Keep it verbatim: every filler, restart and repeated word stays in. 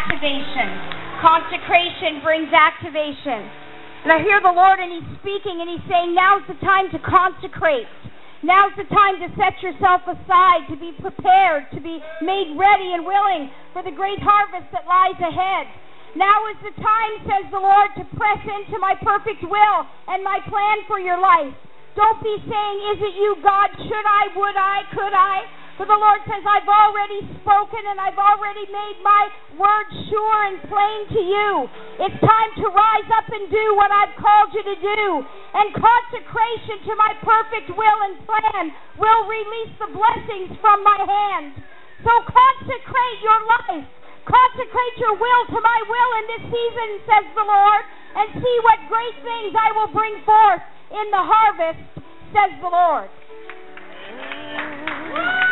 activation. Consecration brings activation. And I hear the Lord, and He's speaking, and He's saying, now's the time to consecrate. Now's the time to set yourself aside, to be prepared, to be made ready and willing for the great harvest that lies ahead. Now is the time, says the Lord, to press into my perfect will and my plan for your life. Don't be saying, is it you, God? Should I? Would I? Could I? For the Lord says, I've already spoken and I've already made my word sure and plain to you. It's time to rise up and do what I've called you to do. And consecration to my perfect will and plan will release the blessings from my hand. So consecrate your life. Consecrate your will to my will in this season, says the Lord, and see what great things I will bring forth in the harvest, says the Lord.